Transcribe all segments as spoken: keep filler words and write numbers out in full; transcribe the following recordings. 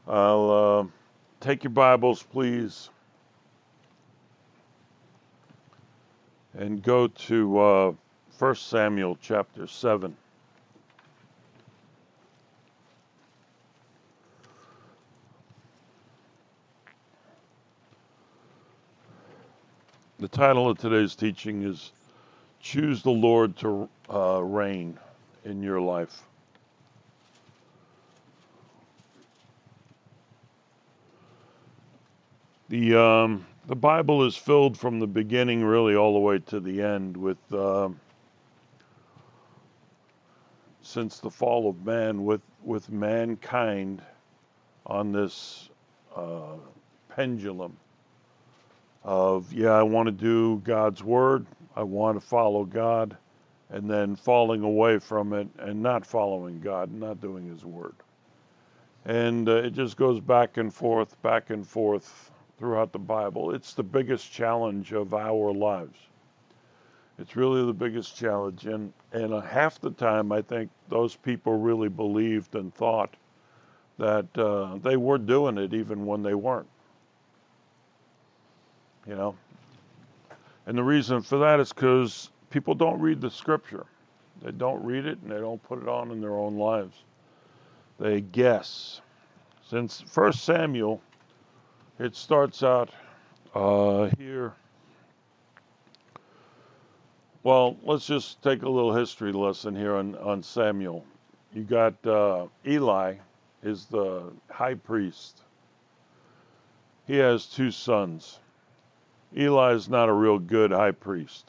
I'll uh, take your Bibles, please, and go to uh, First Samuel chapter seven. The title of today's teaching is Choose the Lord to uh, Reign in Your Life. The, um, the Bible is filled from the beginning really all the way to the end with, uh, since the fall of man, with, with mankind on this uh, pendulum of, yeah, I want to do God's word, I want to follow God, and then falling away from it and not following God, not doing his word. And uh, it just goes back and forth, back and forth throughout the Bible. It's the biggest challenge of our lives. It's really the biggest challenge. And, and uh, half the time, I think those people really believed and thought that uh, they were doing it even when they weren't, you know. And the reason for that is because people don't read the scripture. They don't read it and they don't put it on in their own lives. They guess. Since First Samuel, it starts out uh, here. Well, let's just take a little history lesson here on, on Samuel. You got uh, Eli is the high priest. He has two sons. Eli is not a real good high priest.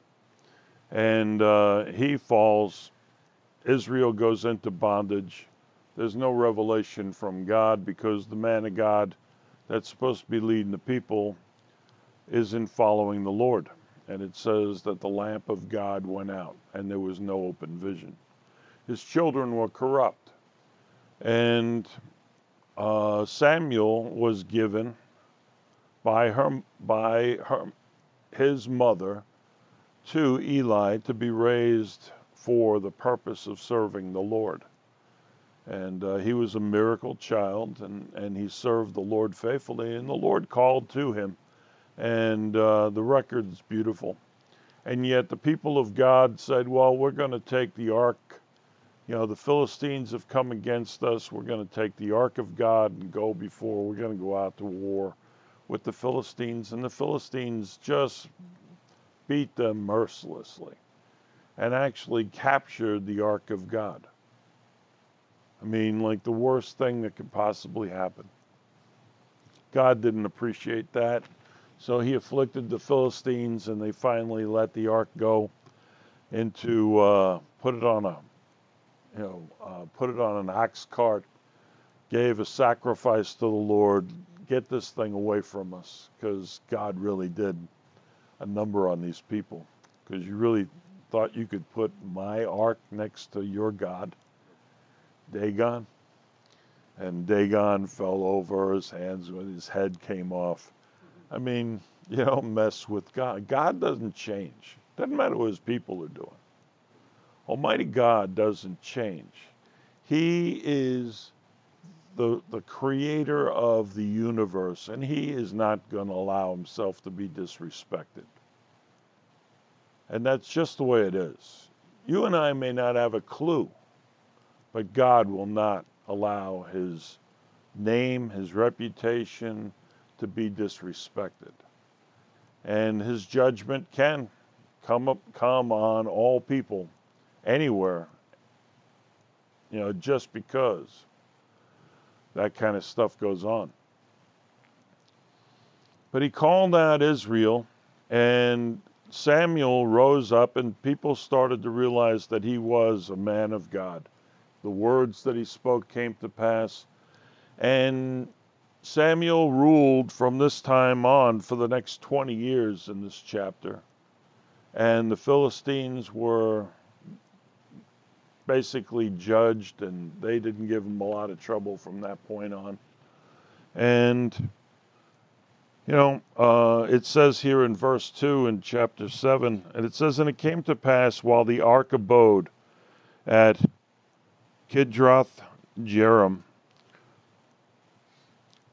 And uh, he falls. Israel goes into bondage. There's no revelation from God because the man of God that's supposed to be leading the people isn't following the Lord. And it says that the lamp of God went out and there was no open vision. His children were corrupt. And uh, Samuel was given by her, by her, his mother to Eli to be raised for the purpose of serving the Lord. And uh, he was a miracle child, and, and he served the Lord faithfully, and the Lord called to him. And uh, the record's beautiful. And yet the people of God said, well, we're going to take the ark. You know, the Philistines have come against us. We're going to take the ark of God and go before. We're going to go out to war with the Philistines. And the Philistines just beat them mercilessly and actually captured the ark of God. I mean, like the worst thing that could possibly happen. God didn't appreciate that. So he afflicted the Philistines, and they finally let the ark go into, uh, put it on a, you know, uh, put it on an ox cart, gave a sacrifice to the Lord, get this thing away from us, because God really did a number on these people. Because you really thought you could put my ark next to your God, Dagon? And Dagon fell over, his hands, his head came off. I mean, you don't mess with God. God doesn't change. Doesn't matter what his people are doing. Almighty God doesn't change. He is the, the creator of the universe, and he is not going to allow himself to be disrespected. And that's just the way it is. You and I may not have a clue, but God will not allow his name, his reputation to be disrespected. And his judgment can come up, come on all people, anywhere, you know, just because that kind of stuff goes on. But he called out Israel, and Samuel rose up, and people started to realize that he was a man of God. The words that he spoke came to pass, and Samuel ruled from this time on for the next twenty years in this chapter. And the Philistines were basically judged, and they didn't give him a lot of trouble from that point on. And, you know, uh, it says here in verse two in chapter seven, and it says, and it came to pass while the ark abode at Kidroth Jearim,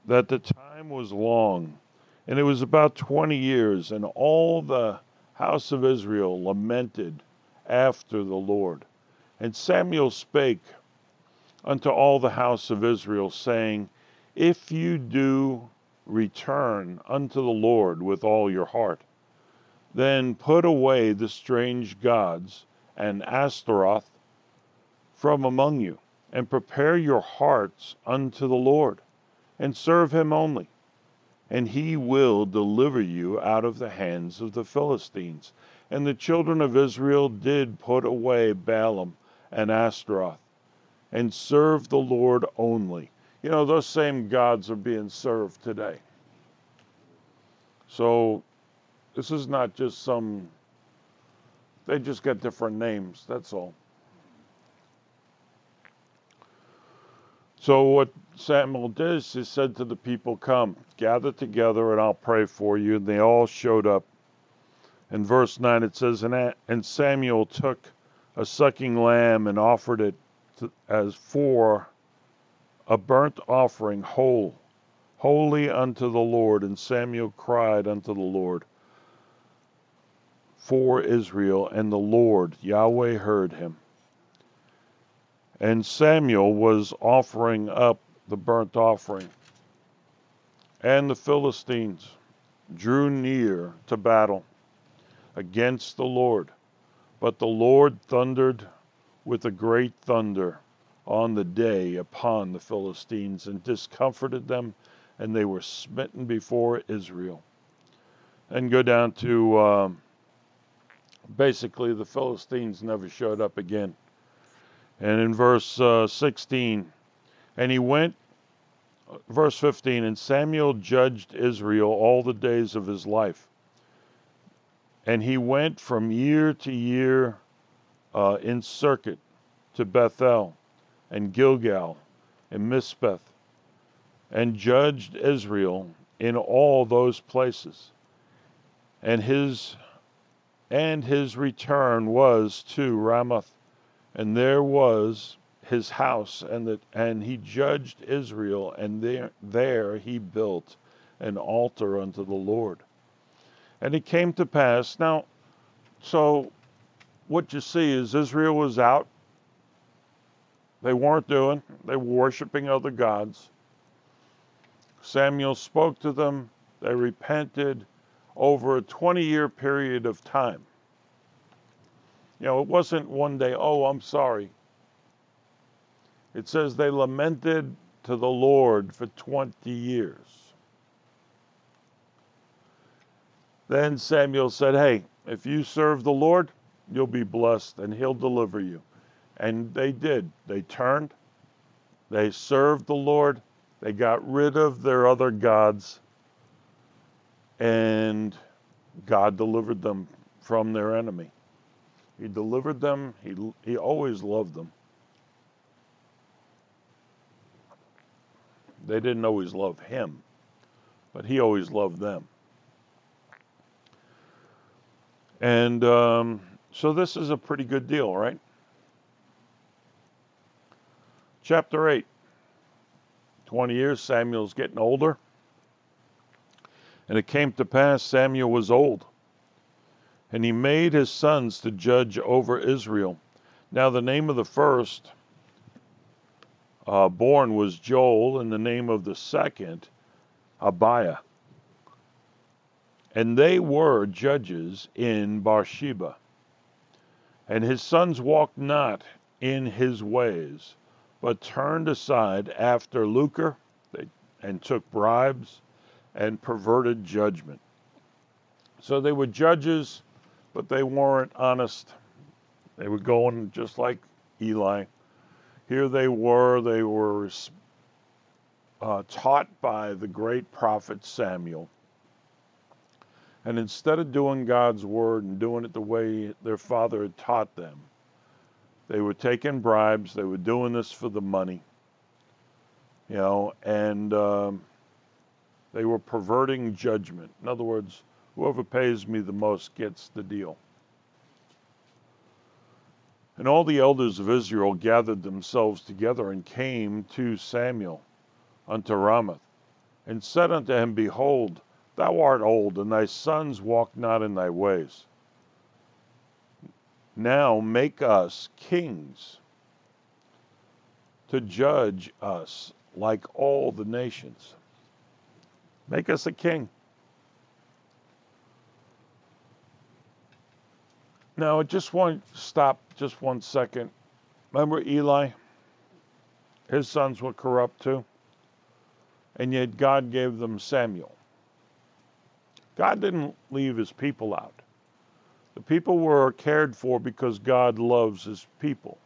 that the time was long, and it was about twenty years, and all the house of Israel lamented after the Lord. And Samuel spake unto all the house of Israel, saying, If you do return unto the Lord with all your heart, then put away the strange gods and Ashtaroth from among you, and prepare your hearts unto the Lord, and serve him only, and he will deliver you out of the hands of the Philistines. And the children of Israel did put away Baalim and Ashtaroth, and serve the Lord only. You know, those same gods are being served today. So this is not just some, they just got different names, that's all. So what Samuel did is he said to the people, Come, gather together and I'll pray for you. And they all showed up. In verse nine it says, And Samuel took a sucking lamb and offered it to, as for a burnt offering whole, holy unto the Lord. And Samuel cried unto the Lord for Israel, and the Lord, Yahweh, heard him. And Samuel was offering up the burnt offering. And the Philistines drew near to battle against the Lord. But the Lord thundered with a great thunder on the day upon the Philistines, and discomforted them, and they were smitten before Israel. And go down to, um, basically the Philistines never showed up again. And in verse uh, sixteen, and he went, verse fifteen, and Samuel judged Israel all the days of his life. And he went from year to year uh, in circuit to Bethel and Gilgal and Mizpeth, and judged Israel in all those places. And his and his return was to Ramoth, and there was his house, and that and he judged Israel, and there there he built an altar unto the Lord. And it came to pass, now, so what you see is Israel was out. They weren't doing, they were worshiping other gods. Samuel spoke to them, they repented over a twenty year period of time. You know, it wasn't one day, oh, I'm sorry. It says they lamented to the Lord for twenty years. Then Samuel said, hey, if you serve the Lord, you'll be blessed and he'll deliver you. And they did. They turned. They served the Lord. They got rid of their other gods. And God delivered them from their enemy. He delivered them. He, he always loved them. They didn't always love him, but he always loved them. And um, so this is a pretty good deal, right? Chapter eight. twenty years, Samuel's getting older. And it came to pass, Samuel was old. And he made his sons to judge over Israel. Now the name of the first uh, born was Joel, and the name of the second, Abiah. And they were judges in Beersheba. And his sons walked not in his ways, but turned aside after lucre, and took bribes, and perverted judgment. So they were judges, but they weren't honest. They were going just like Eli. Here they were, they were uh, taught by the great prophet Samuel. And instead of doing God's word and doing it the way their father had taught them, they were taking bribes, they were doing this for the money, you know, and um, they were perverting judgment. In other words, whoever pays me the most gets the deal. And all the elders of Israel gathered themselves together and came to Samuel unto Ramoth. and said unto him, Behold, thou art old, and thy sons walk not in thy ways. Now make us kings to judge us like all the nations. Make us a king. Now, I just want to stop just one second. Remember Eli? His sons were corrupt too. And yet God gave them Samuel. God didn't leave his people out. The people were cared for because God loves his people.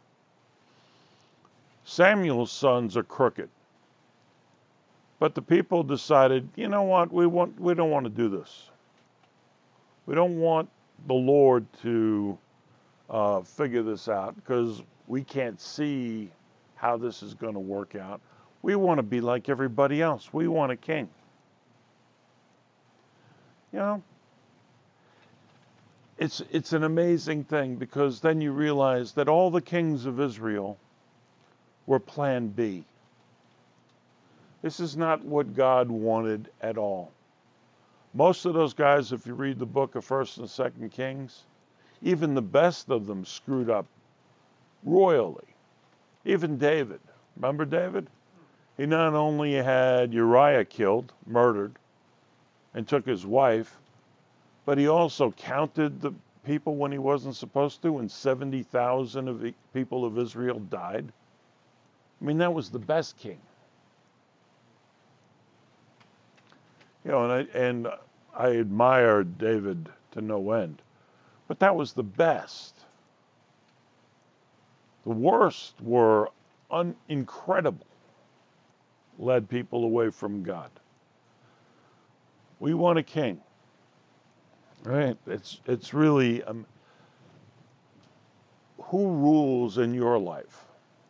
Samuel's sons are crooked. But the people decided, you know what, we want we don't want to do this. We don't want the Lord to uh, figure this out because we can't see how this is going to work out. We want to be like everybody else. We want a king. You know, it's it's an amazing thing because then you realize that all the kings of Israel were plan B. This is not what God wanted at all. Most of those guys, if you read the book of First and Second Kings, even the best of them screwed up royally. Even David. Remember David? He not only had Uriah killed, murdered, and took his wife, but he also counted the people when he wasn't supposed to, and seventy thousand of the people of Israel died. I mean, that was the best king. You know, and I, and I admire David to no end, but that was the best. The worst were un- incredible, led people away from God. We want a king, right? It's it's really um, who rules in your life.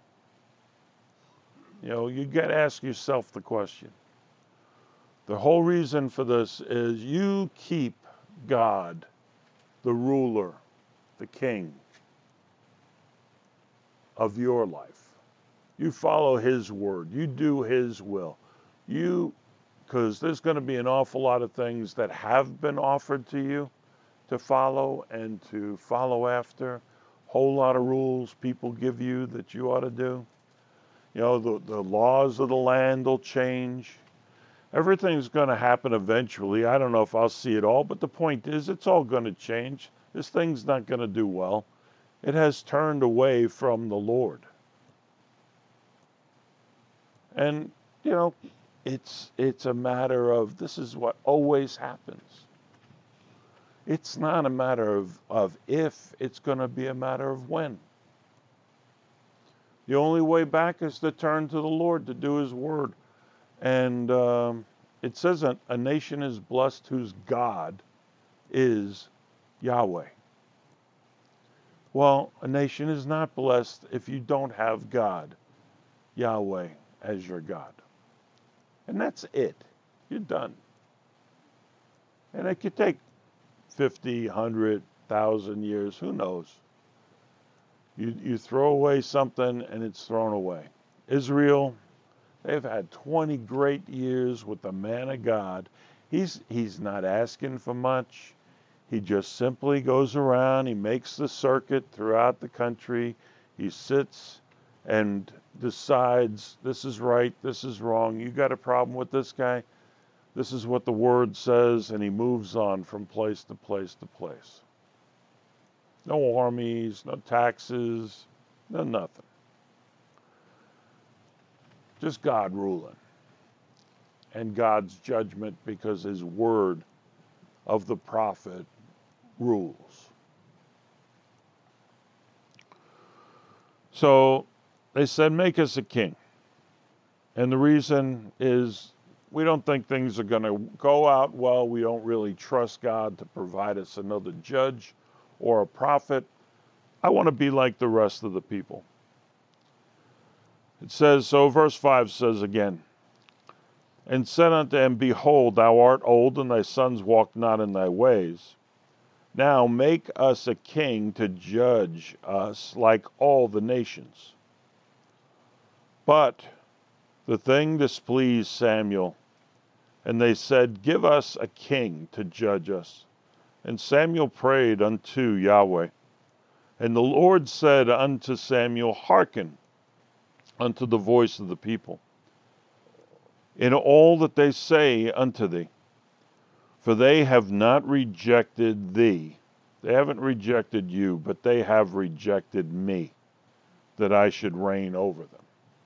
You know, you got to ask yourself the question. The whole reason for this is you keep God, the ruler, the king of your life. You follow his word. You do his will. You, because there's going to be an awful lot of things that have been offered to you to follow and to follow after. Whole lot of rules people give you that you ought to do. You know, the, the laws of the land will change. Everything's going to happen eventually. I don't know if I'll see it all, but the point is it's all going to change. This thing's not going to do well. It has turned away from the Lord. And, you know, it's it's a matter of this is what always happens. It's not a matter of, of if, it's going to be a matter of when. The only way back is to turn to the Lord, to do his word. And um, it says a, a nation is blessed whose God is Yahweh. Well, a nation is not blessed if you don't have God, Yahweh, as your God. And that's it. You're done. And it could take fifty, one hundred, one thousand years, who knows? You, you throw away something and it's thrown away. Israel, they've had twenty great years with the man of God. He's, he's not asking for much. He just simply goes around. He makes the circuit throughout the country. He sits and decides this is right, this is wrong. You got a problem with this guy? This is what the word says, and he moves on from place to place to place. No armies, no taxes, no nothing. Just God ruling. And God's judgment because his word of the prophet rules. So they said, make us a king. And the reason is we don't think things are going to go out well. We don't really trust God to provide us another judge or a prophet. I want to be like the rest of the people. It says, so verse five says again, and said unto him, Behold, thou art old, and thy sons walk not in thy ways. Now make us a king to judge us like all the nations. But the thing displeased Samuel, And they said, Give us a king to judge us. And Samuel prayed unto Yahweh. And the Lord said unto Samuel, Hearken unto the voice of the people, in all that they say unto thee. For they have not rejected thee. They haven't rejected you, but they have rejected me, that I should reign over them.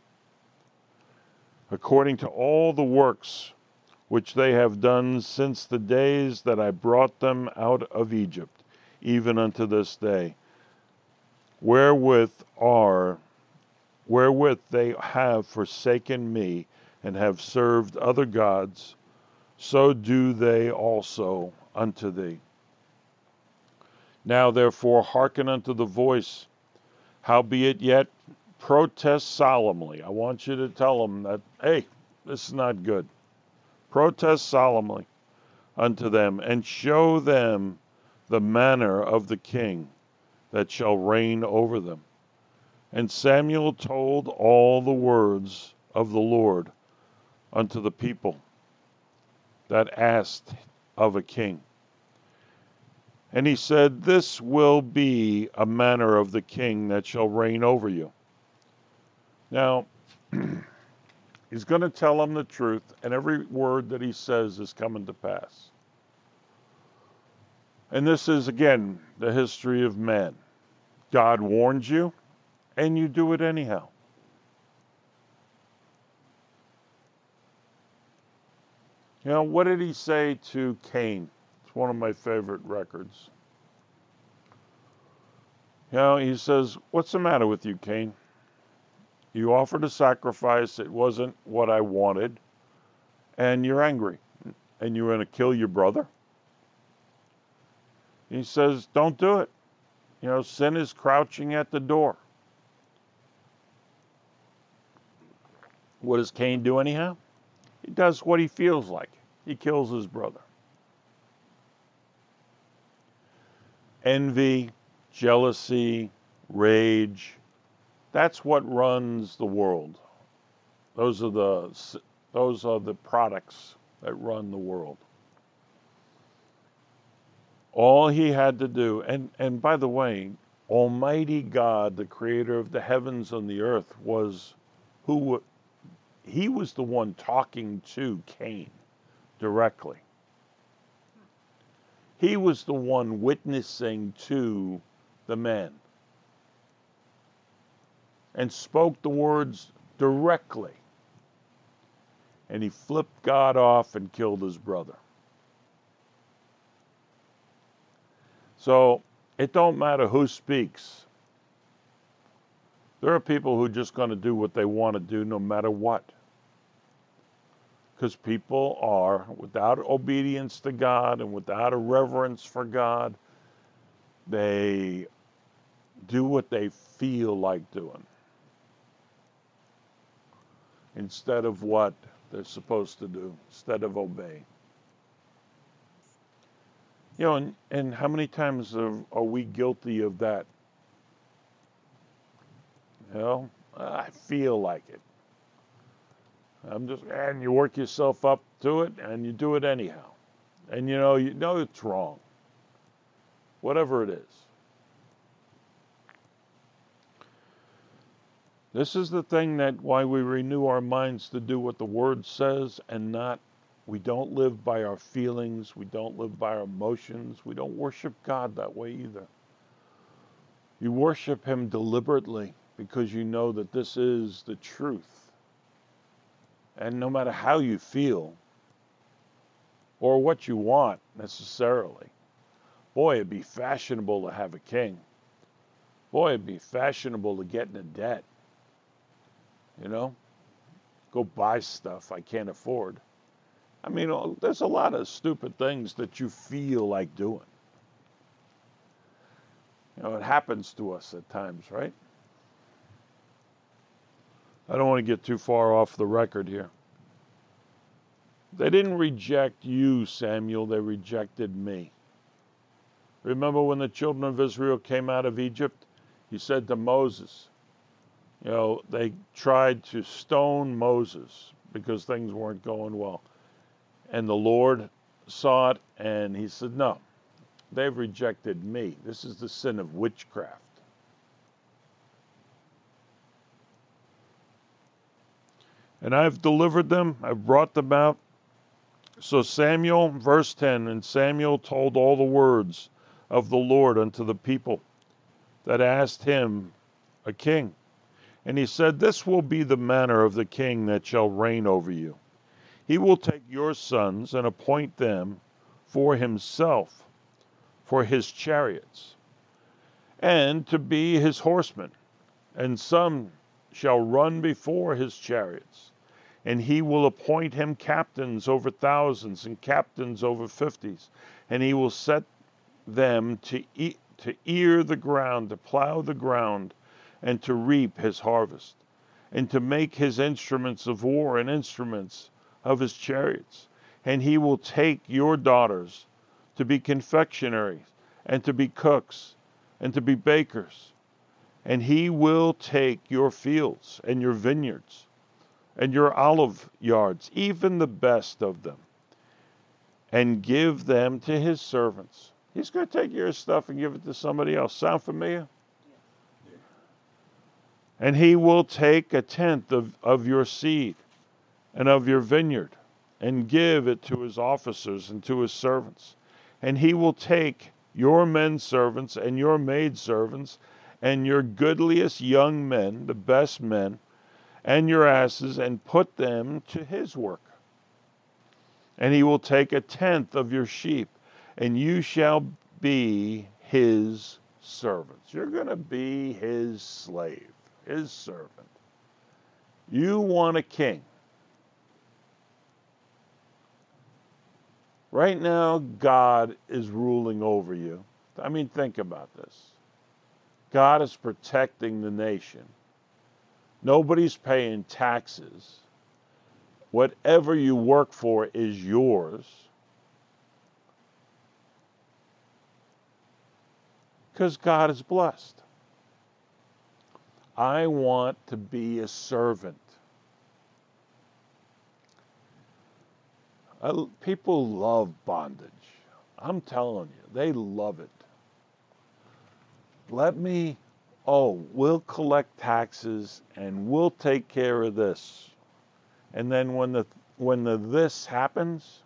According to all the works which they have done since the days that I brought them out of Egypt, even unto this day, wherewith are, wherewith they have forsaken me, and have served other gods, so do they also unto thee. Now therefore hearken unto the voice, howbeit yet protest solemnly. I want you to tell them that, hey, this is not good. Protest solemnly unto them, and show them the manner of the king that shall reign over them. And Samuel told all the words of the Lord unto the people that asked of a king. And he said, This will be a manner of the king that shall reign over you. Now, he's going to tell them the truth, and every word that he says is coming to pass. And this is, again, the history of man. God warns you, and you do it anyhow. You know, what did he say to Cain? It's one of my favorite records. You know, he says, What's the matter with you, Cain? You offered a sacrifice, it wasn't what I wanted, and you're angry, and you're going to kill your brother? He says, don't do it. You know, sin is crouching at the door. What does Cain do anyhow? He does what he feels like. He kills his brother. Envy, jealousy, rage, that's what runs the world. Those are the those are the products that run the world. All he had to do, and, and by the way, Almighty God, the creator of the heavens and the earth, was who he was the one talking to Cain directly. He was the one witnessing to the man and spoke the words directly. And he flipped God off and killed his brother. So it don't matter who speaks. There are people who are just going to do what they want to do no matter what. Because people are, without obedience to God and without a reverence for God, they do what they feel like doing instead of what they're supposed to do, instead of obey. You know, and, and how many times are, are we guilty of that? You know, I feel like it. I'm just, and you work yourself up to it, and you do it anyhow. And you know, you know it's wrong. Whatever it is. This is the thing that why we renew our minds to do what the Word says and not, we don't live by our feelings, we don't live by our emotions, we don't worship God that way either. You worship Him deliberately because you know that this is the truth. And no matter how you feel or what you want necessarily, boy, it'd be fashionable to have a king. Boy, it'd be fashionable to get into debt. You know, go buy stuff I can't afford. I mean, there's a lot of stupid things that you feel like doing. You know, it happens to us at times, right? I don't want to get too far off the record here. They didn't reject you, Samuel, they rejected me. Remember when the children of Israel came out of Egypt? He said to Moses, you know, they tried to stone Moses because things weren't going well. And the Lord saw it, and he said, no, they've rejected me. This is the sin of witchcraft. And I've delivered them, I've brought them out. So Samuel, verse ten, and Samuel told all the words of the Lord unto the people that asked him a king. And he said, this will be the manner of the king that shall reign over you. He will take your sons and appoint them for himself, for his chariots, and to be his horsemen. And some shall run before his chariots. And he will appoint him captains over thousands and captains over fifties. And he will set them to eat, to ear the ground, to plow the ground, and to reap his harvest, and to make his instruments of war and instruments of his chariots. And he will take your daughters to be confectionaries, and to be cooks, and to be bakers. And he will take your fields and your vineyards, and your olive yards, even the best of them, and give them to his servants. He's going to take your stuff and give it to somebody else. Sound familiar? And he will take a tenth of, of your seed and of your vineyard, and give it to his officers and to his servants. And he will take your men servants and your maid servants and your goodliest young men, the best men, and your asses, and put them to his work. And he will take a tenth of your sheep, and you shall be his servants. You're going to be his slave, his servant. You want a king. Right now, God is ruling over you. I mean, think about this. God is protecting the nation. Nobody's paying taxes. Whatever you work for is yours. Because God is blessed. I want to be a servant. I, people love bondage. I'm telling you, they love it. Let me, oh, we'll collect taxes and we'll take care of this. And then when the when the this happens,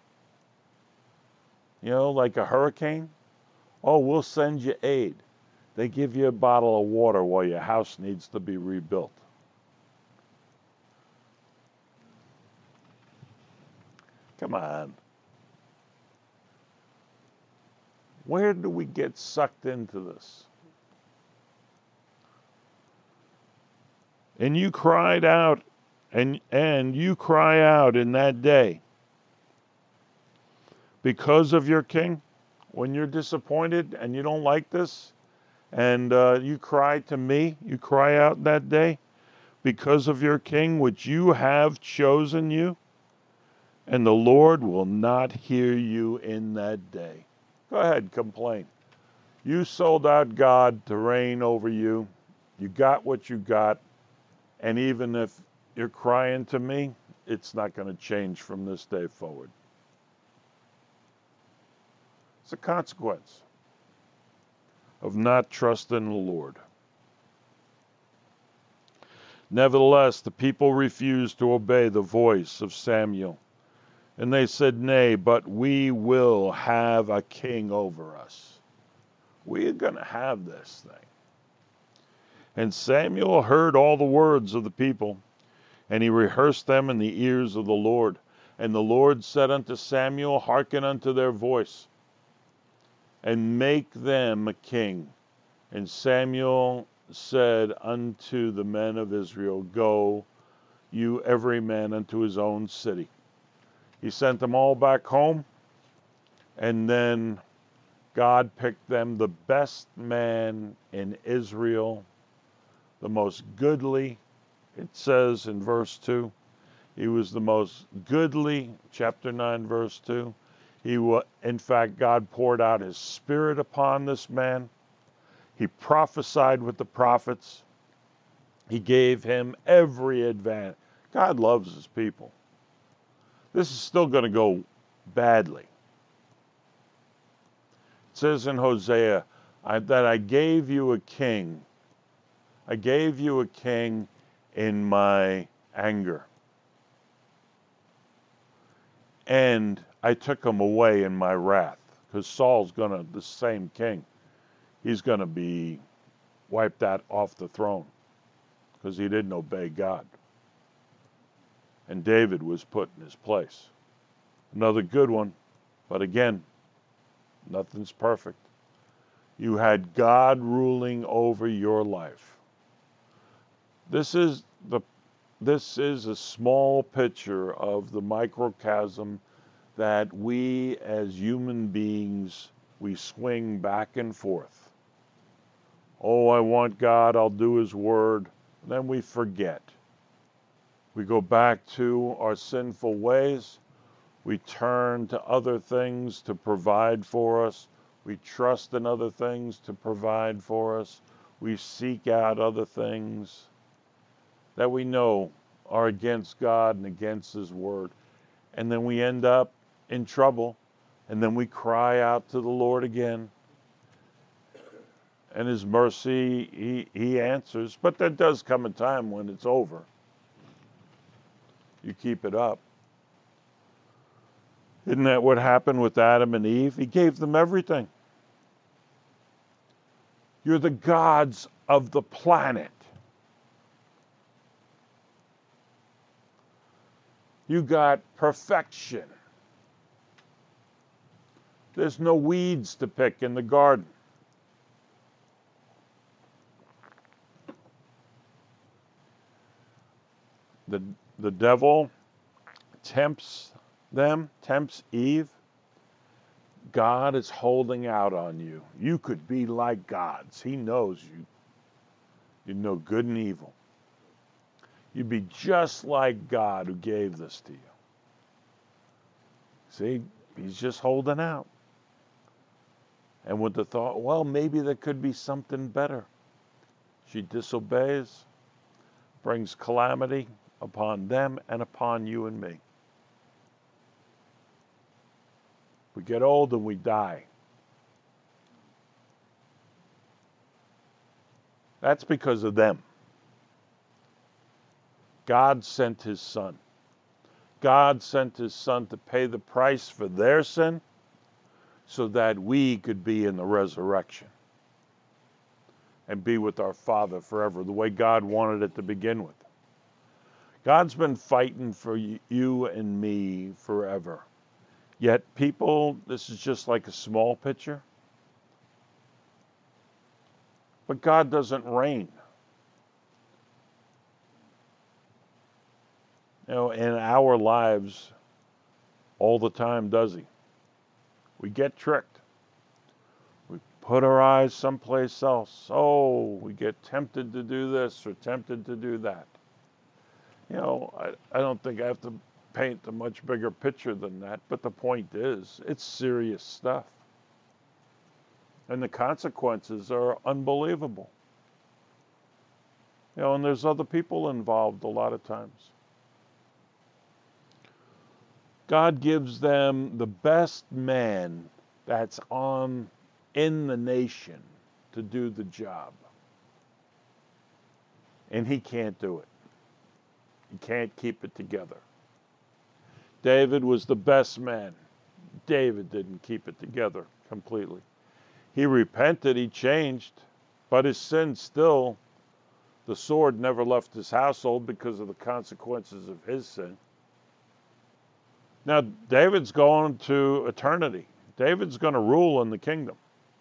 you know, like a hurricane, oh, we'll send you aid. They give you a bottle of water while your house needs to be rebuilt. Come on. Where do we get sucked into this? And you cried out, and and you cry out in that day because of your king. When you're disappointed and you don't like this, and uh, you cry to me, you cry out that day because of your king, which you have chosen you, and the Lord will not hear you in that day. Go ahead, complain. You sold out God to reign over you. You got what you got. And even if you're crying to me, it's not going to change from this day forward. It's a consequence of not trusting the Lord. Nevertheless, the people refused to obey the voice of Samuel. And they said, nay, but we will have a king over us. We're going to have this thing. And Samuel heard all the words of the people, and he rehearsed them in the ears of the Lord. And the Lord said unto Samuel, hearken unto their voice, and make them a king. And Samuel said unto the men of Israel, go, you every man unto his own city. He sent them all back home, and then God picked them the best man in Israel, the most goodly. It says in verse two, he was the most goodly, chapter nine, verse two. He was, in fact, God poured out his spirit upon this man. He prophesied with the prophets. He gave him every advantage. God loves his people. This is still going to go badly. It says in Hosea I, that I gave you a king. I gave you a king in my anger. And I took him away in my wrath. Because Saul's going to, the same king, he's going to be wiped out off the throne. Because he didn't obey God. And David was put in his place. Another good one. But again, nothing's perfect. You had God ruling over your life. This is the this is a small picture of the microcosm that we as human beings, we swing back and forth. Oh, I want God, I'll do his word. Then we forget. We go back to our sinful ways. We turn to other things to provide for us. We trust in other things to provide for us. We seek out other things that we know are against God and against his word. And then we end up in trouble. And then we cry out to the Lord again. And his mercy, he, he answers. But there does come a time when it's over. You keep it up. Isn't that what happened with Adam and Eve? He gave them everything. You're the gods of the planet. You got perfection. There's no weeds to pick in the garden. The, the devil tempts them, tempts Eve. God is holding out on you. You could be like gods. He knows you. You know good and evil. You'd be just like God who gave this to you. See, he's just holding out. And with the thought, well, maybe there could be something better. She disobeys, brings calamity upon them and upon you and me. We get old and we die. That's because of them. God sent his son. God sent his son to pay the price for their sin so that we could be in the resurrection and be with our Father forever, the way God wanted it to begin with. God's been fighting for you and me forever. Yet people, this is just like a small picture. But God doesn't reign. You know, in our lives all the time, does he? We get tricked. We put our eyes someplace else. Oh, we get tempted to do this or tempted to do that. You know, I, I don't think I have to paint a much bigger picture than that, but the point is, it's serious stuff. And the consequences are unbelievable. You know, and there's other people involved a lot of times. God gives them the best man that's on in the nation to do the job. And he can't do it. He can't keep it together. David was the best man. David didn't keep it together completely. He repented, he changed, but his sin still, the sword never left his household because of the consequences of his sin. Now, David's going to eternity. David's going to rule in the kingdom.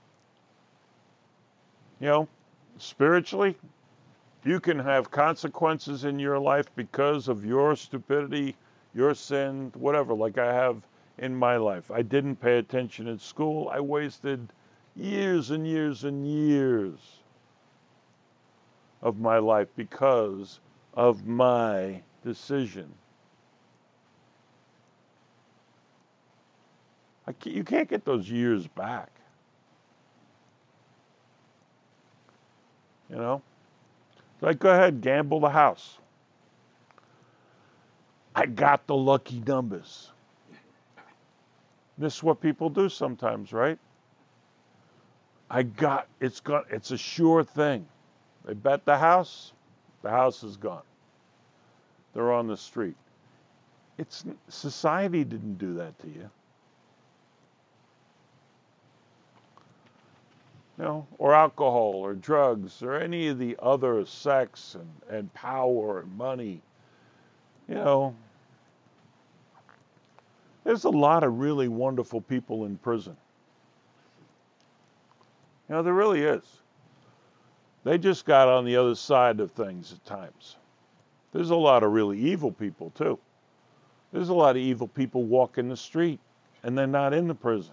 You know, spiritually, you can have consequences in your life because of your stupidity, your sin, whatever, like I have in my life. I didn't pay attention in school. I wasted years and years and years of my life because of my decision. I can't, you can't get those years back. You know? Like, go ahead, gamble the house. I got the lucky numbers. This is what people do sometimes, right? I got, it's got, it's a sure thing. They bet the house, the house is gone. They're on the street. It's, society didn't do that to you. You know, or alcohol or drugs or any of the other sex and, and power and money. You know, there's a lot of really wonderful people in prison. You know, there really is. They just got on the other side of things at times. There's a lot of really evil people too. There's a lot of evil people walking the street and they're not in the prison.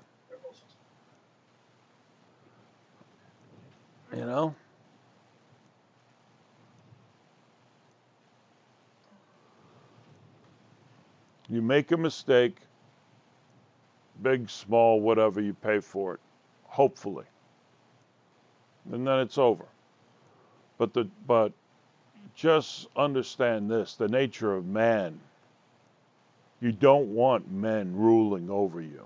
You know? You make a mistake, big, small, whatever, you pay for it, hopefully. And then it's over. But the but just understand this, the nature of man. You don't want men ruling over you.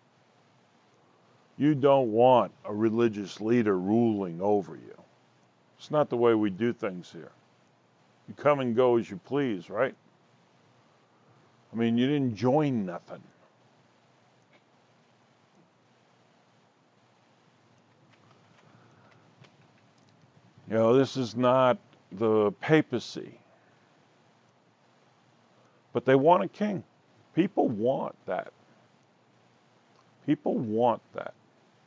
You don't want a religious leader ruling over you. It's not the way we do things here. You come and go as you please, right? I mean, you didn't join nothing. You know, this is not the papacy. But they want a king. People want that. People want that.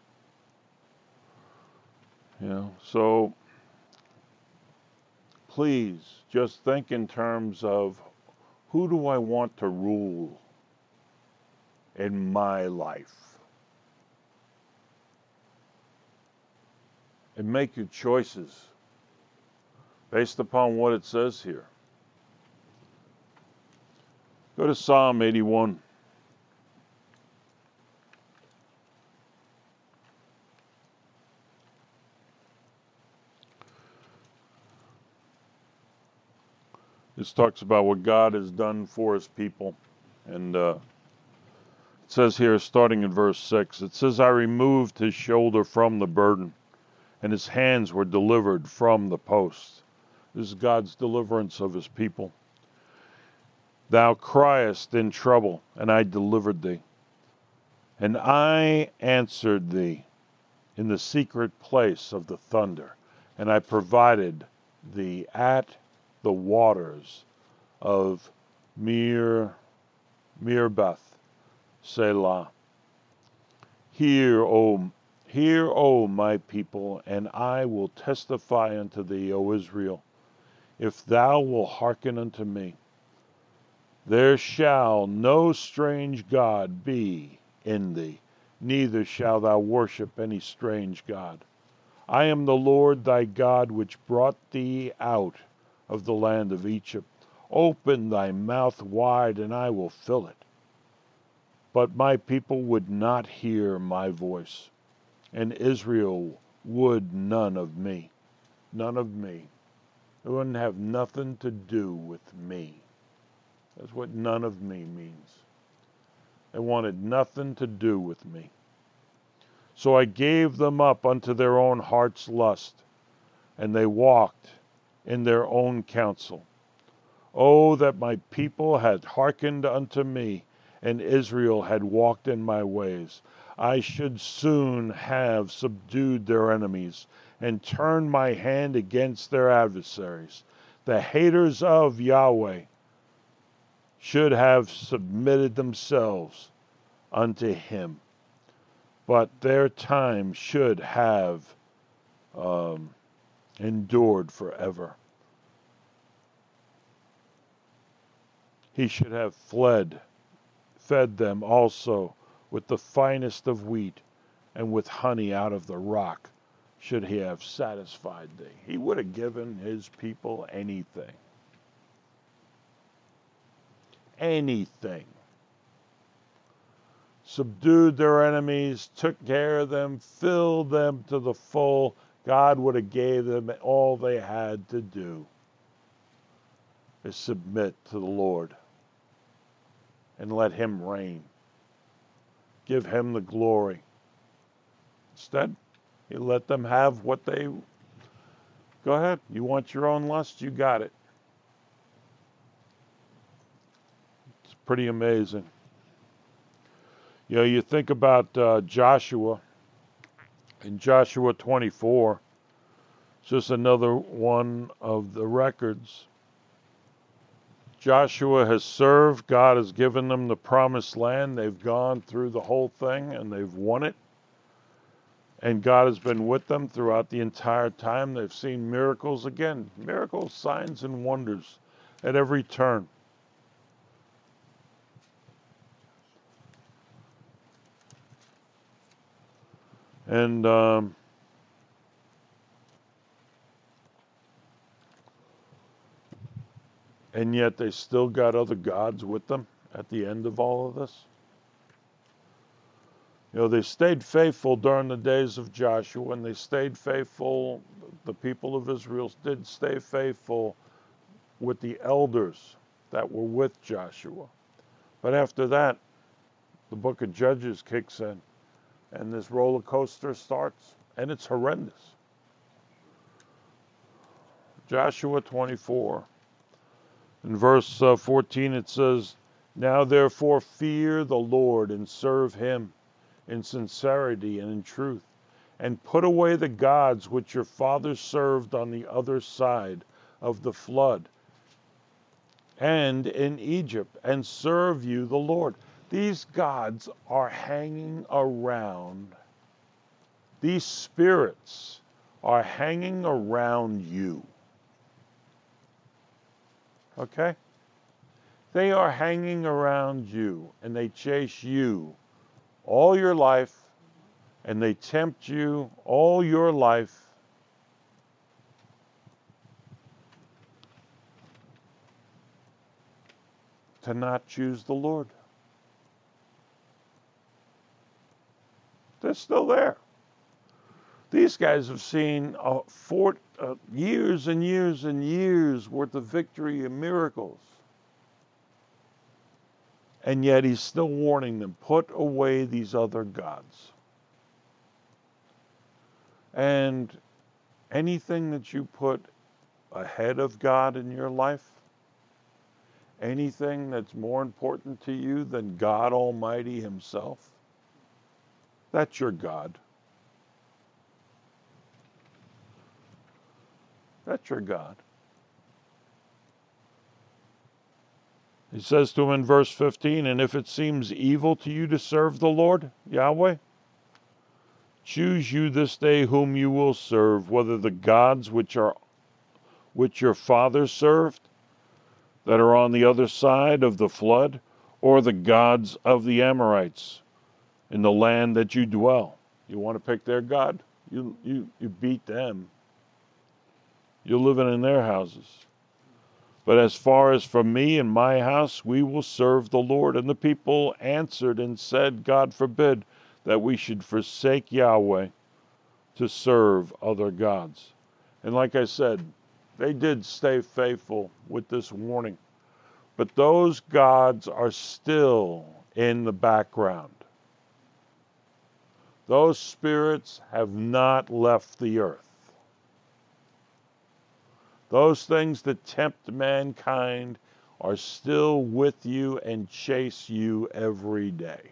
You know, so please just think in terms of, who do I want to rule in my life? And make your choices based upon what it says here. Go to Psalm eighty-one. This talks about what God has done for his people. And uh, it says here, starting in verse six, it says, I removed his shoulder from the burden, and his hands were delivered from the post. This is God's deliverance of his people. Thou criest in trouble, and I delivered thee. And I answered thee in the secret place of the thunder, and I provided thee at the waters of Mir, Mirbeth, Selah. Hear, O, hear, O my people, and I will testify unto thee, O Israel, if thou wilt hearken unto me. There shall no strange god be in thee, neither shalt thou worship any strange god. I am the Lord thy God, which brought thee out of the land of Egypt. Open thy mouth wide, and I will fill it. But my people would not hear my voice, and Israel would none of me. None of me. It wouldn't have nothing to do with me. That's what none of me means. They wanted nothing to do with me. So I gave them up unto their own heart's lust, and they walked in their own counsel. Oh, that my people had hearkened unto me, and Israel had walked in my ways. I should soon have subdued their enemies, and turned my hand against their adversaries. The haters of Yahweh should have submitted themselves unto him. But their time should have um, endured forever. He should have fled, fed them also with the finest of wheat, and with honey out of the rock should he have satisfied thee. He would have given his people anything. Anything. Subdued their enemies, took care of them, filled them to the full. God would have gave them all they had to do is submit to the Lord. and let him reign. Give him the glory. Instead, he let them have what they... Go ahead. You want your own lust? You got it. It's pretty amazing. You know, you think about uh, Joshua in Joshua twenty-four. It's just another one of the records. Joshua has served. God has given them the promised land. They've gone through the whole thing and they've won it. And God has been with them throughout the entire time. They've seen miracles again, miracles, signs, and wonders at every turn. And um, and yet they still got other gods with them at the end of all of this. You know, they stayed faithful during the days of Joshua, and they stayed faithful, the people of Israel did stay faithful with the elders that were with Joshua. But after that, the book of Judges kicks in, and this roller coaster starts, and it's horrendous. Joshua twenty-four, in verse uh, fourteen, it says, "Now therefore fear the Lord and serve him in sincerity and in truth, and put away the gods which your fathers served on the other side of the flood and in Egypt, and serve you the Lord." These gods are hanging around. These spirits are hanging around you. Okay? They are hanging around you, and they chase you all your life, and they tempt you all your life. To not choose the Lord. They're still there. These guys have seen uh, four, uh, years and years and years worth of victory and miracles. And yet he's still warning them, put away these other gods. And anything that you put ahead of God in your life, anything that's more important to you than God Almighty himself, that's your God. That's your God. He says to him in verse fifteen, "And if it seems evil to you to serve the Lord, Yahweh, choose you this day whom you will serve, whether the gods which are which your fathers served, that are on the other side of the flood, or the gods of the Amorites in the land that you dwell." You want to pick their God? You you you beat them. You're living in their houses. "But as far as for me and my house, we will serve the Lord." And the people answered and said, "God forbid that we should forsake Yahweh to serve other gods." And like I said, they did stay faithful with this warning. But those gods are still in the background. Those spirits have not left the earth. Those things that tempt mankind are still with you and chase you every day.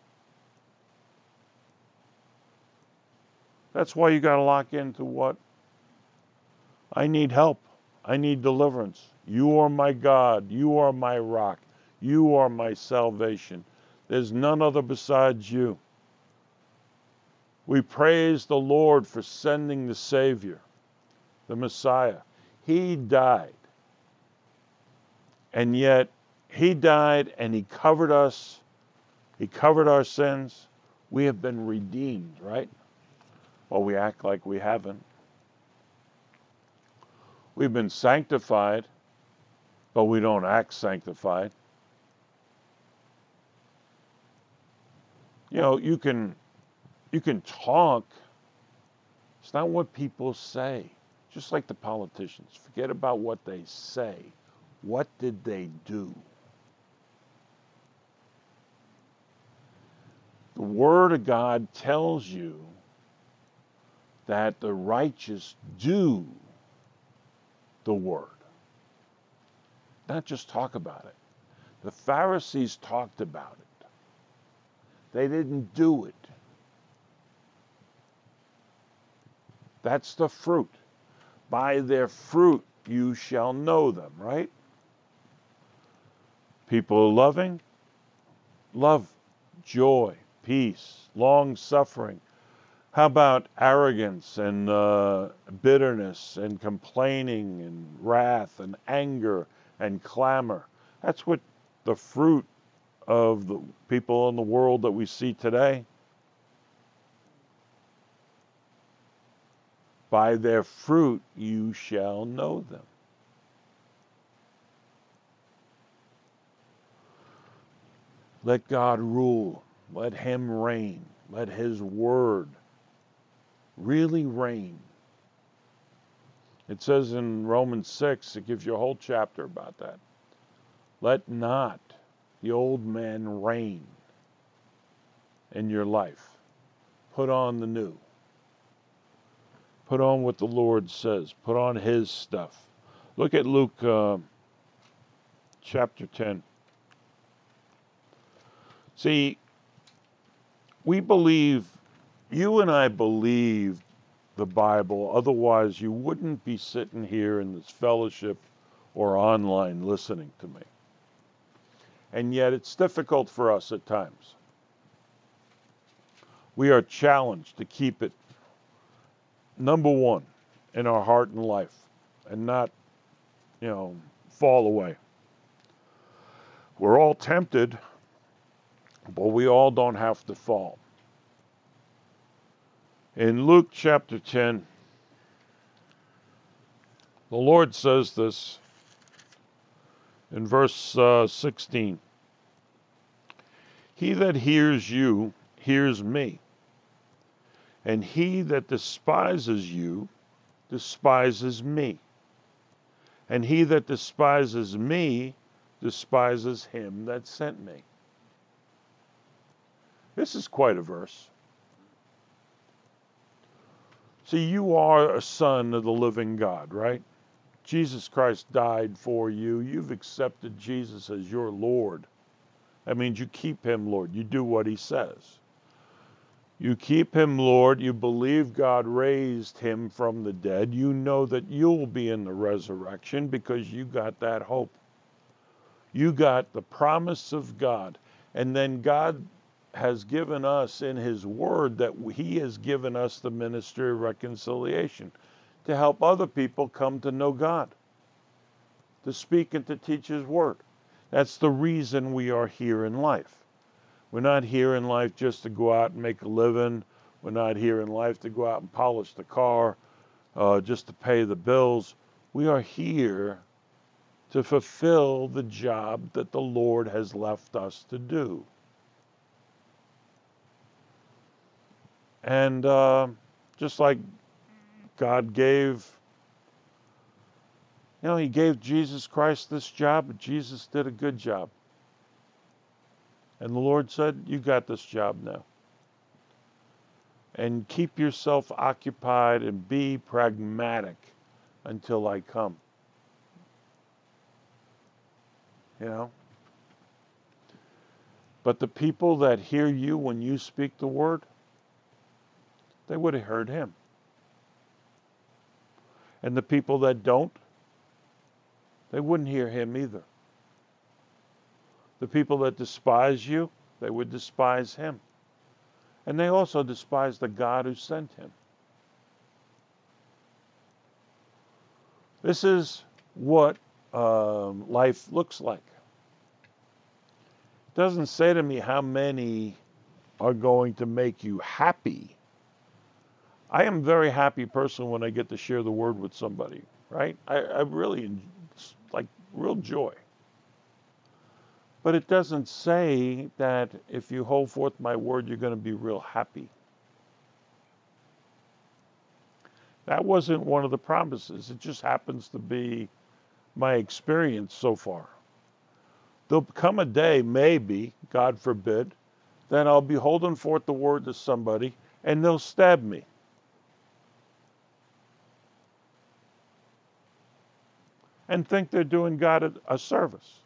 That's why you got to lock into what? I need help. I need deliverance. You are my God. You are my rock. You are my salvation. There's none other besides you. We praise the Lord for sending the Savior, the Messiah. He died. And yet, he died and he covered us. He covered our sins. We have been redeemed, right? Well, we act like we haven't. We've been sanctified, but we don't act sanctified. You know, you can you can talk. It's not what people say. Just like the politicians. Forget about what they say. What did they do? The Word of God tells you that the righteous do the Word, not just talk about it. The Pharisees talked about it. They didn't do it. That's the fruit. By their fruit you shall know them, right? People are loving, love, joy, peace, long suffering. How about arrogance and uh, bitterness and complaining and wrath and anger and clamor? That's what the fruit of the people in the world that we see today. By their fruit you shall know them. Let God rule. Let him reign. Let his word really reign. It says in Romans six, it gives you a whole chapter about that. Let not the old man reign in your life. Put on the new. Put on what the Lord says. Put on his stuff. Look at Luke uh, chapter ten. See, we believe, you and I believe the Bible, otherwise you wouldn't be sitting here in this fellowship or online listening to me. And yet it's difficult for us at times. We are challenged to keep it number one in our heart and life and not, you know, fall away. We're all tempted, but we all don't have to fall. In Luke chapter ten, the Lord says this in verse uh, sixteen. He that hears you hears me, and he that despises you despises me, and he that despises me despises him that sent me. This is quite a verse. See, you are a son of the living God, right? Jesus Christ died for you. You've accepted Jesus as your Lord. That means you keep him Lord. You do what he says. You keep him Lord. You believe God raised him from the dead. You know that you'll be in the resurrection because you got that hope. You got the promise of God. And then God has given us in his word that he has given us the ministry of reconciliation to help other people come to know God, to speak and to teach his word. That's the reason we are here in life. We're not here in life just to go out and make a living. We're not here in life to go out and polish the car, uh, just to pay the bills. We are here to fulfill the job that the Lord has left us to do. And uh, just like God gave, you know, he gave Jesus Christ this job, but Jesus did a good job. And the Lord said, you got this job now. And keep yourself occupied and be pragmatic until I come. You know? But the people that hear you when you speak the word, they would have heard him. And the people that don't, they wouldn't hear him either. The people that despise you, they would despise him. And they also despise the God who sent him. This is what um, life looks like. It doesn't say to me how many are going to make you happy. I am a very happy person when I get to share the word with somebody, right? I, I really, like, real joy. But it doesn't say that if you hold forth my word, you're going to be real happy. That wasn't one of the promises. It just happens to be my experience so far. There'll come a day, maybe, God forbid, then I'll be holding forth the word to somebody and they'll stab me. And think they're doing God a, a service.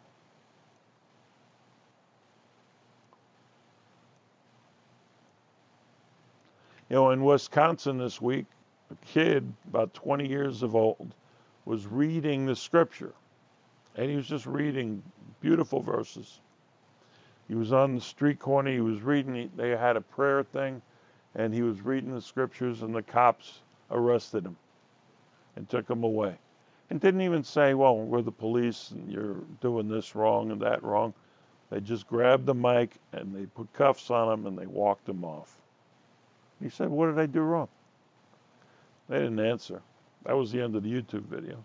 You know, in Wisconsin this week, a kid about twenty years of old was reading the scripture. And he was just reading beautiful verses. He was on the street corner, he was reading, they had a prayer thing, and he was reading the scriptures, and the cops arrested him and took him away. And didn't even say, well, we're the police and you're doing this wrong and that wrong. They just grabbed the mic and they put cuffs on him and they walked him off. He said, what did I do wrong? They didn't answer. That was the end of the YouTube video.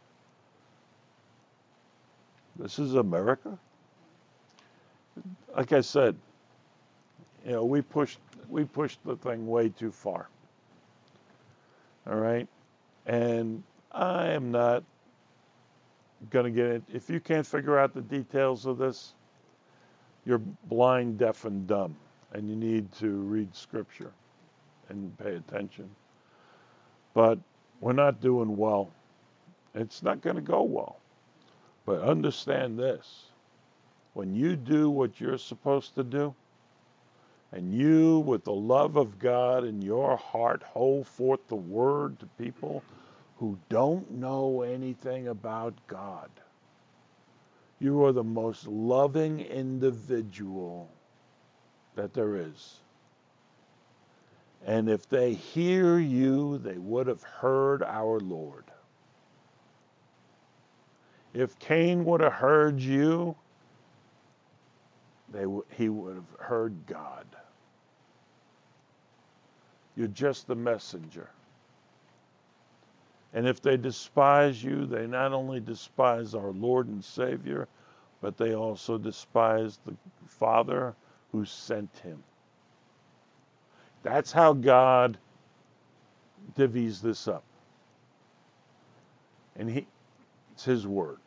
This is America? Like I said, you know, we pushed we pushed the thing way too far. All right? And I am not going to get it. If you can't figure out the details of this, you're blind, deaf, and dumb. And you need to read scripture and pay attention. But we're not doing well. It's not going to go well. But understand this. When you do what you're supposed to do, and you, with the love of God in your heart, hold forth the word to people who don't know anything about God, you are the most loving individual that there is. And if they hear you, they would have heard our Lord. If Cain would have heard you, they w- he would have heard God. You're just the messenger. And if they despise you, they not only despise our Lord and Savior, but they also despise the Father who sent him. That's how God divvies this up. And he, it's his word.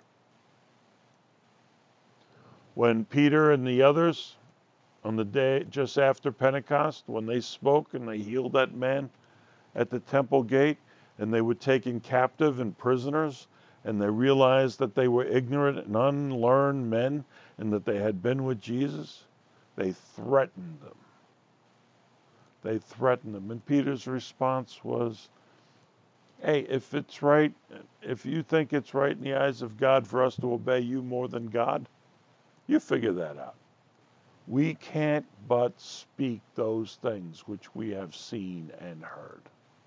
When Peter and the others, on the day just after Pentecost, when they spoke and they healed that man at the temple gate, and they were taken captive and prisoners, and they realized that they were ignorant and unlearned men, and that they had been with Jesus, they threatened them. They threatened them. And Peter's response was, hey, if it's right, if you think it's right in the eyes of God for us to obey you more than God, you figure that out. We can't but speak those things which we have seen and heard.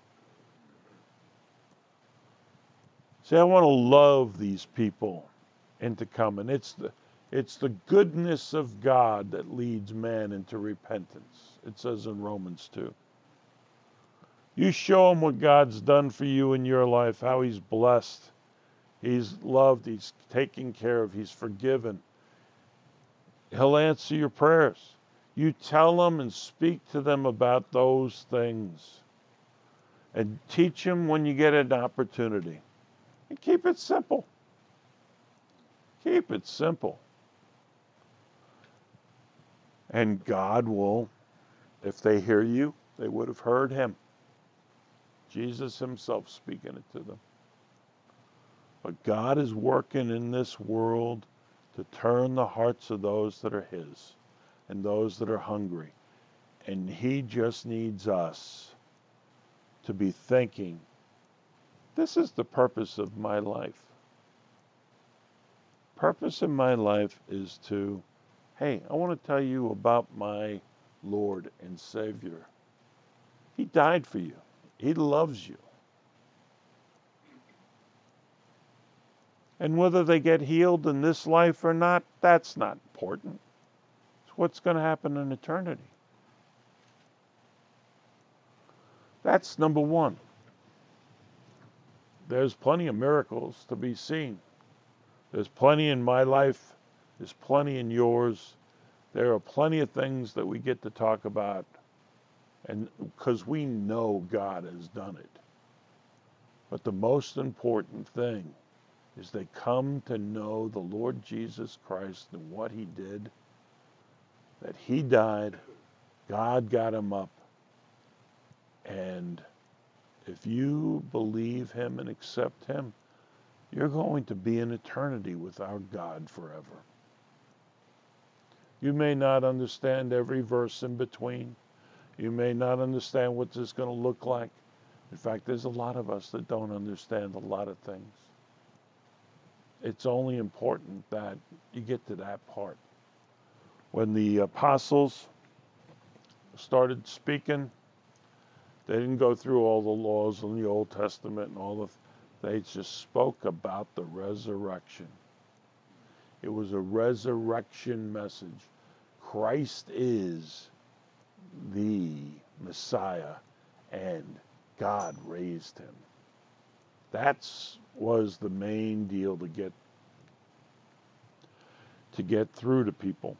See, I want to love these people into coming. It's the, it's the goodness of God that leads man into repentance. It says in Romans two. You show them what God's done for you in your life, how he's blessed, he's loved, he's taken care of, he's forgiven. He'll answer your prayers. You tell them and speak to them about those things. And teach them when you get an opportunity. And keep it simple. Keep it simple. And God will, if they hear you, they would have heard him. Jesus himself speaking it to them. But God is working in this world to turn the hearts of those that are his and those that are hungry. And he just needs us to be thinking, this is the purpose of my life. Purpose in my life is to, hey, I want to tell you about my Lord and Savior. He died for you. He loves you. And whether they get healed in this life or not, that's not important. It's what's going to happen in eternity. That's number one. There's plenty of miracles to be seen. There's plenty in my life. There's plenty in yours. There are plenty of things that we get to talk about, and because we know God has done it. But the most important thing is they come to know the Lord Jesus Christ and what he did, that he died God got him up. And if you believe him and accept him, you're going to be in eternity with our God forever. You may not understand every verse in between. You may not understand what this is going to look like. In fact, there's a lot of us that don't understand a lot of things. It's only important that you get to that part. When the apostles started speaking, they didn't go through all the laws in the Old Testament and all of, they just spoke about the resurrection. It was a resurrection message. Christ is the Messiah and God raised him. That's was the main deal to get to get through to people.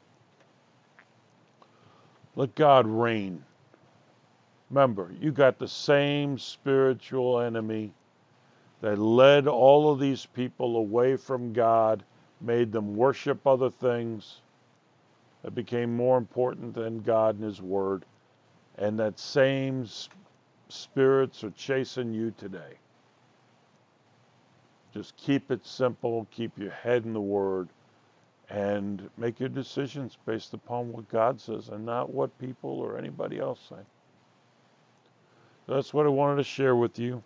Let God reign. Remember, you got the same spiritual enemy that led all of these people away from God, made them worship other things that became more important than God and his word. And that same spirits are chasing you today. Just keep it simple, keep your head in the word, and make your decisions based upon what God says and not what people or anybody else say. That's what I wanted to share with you.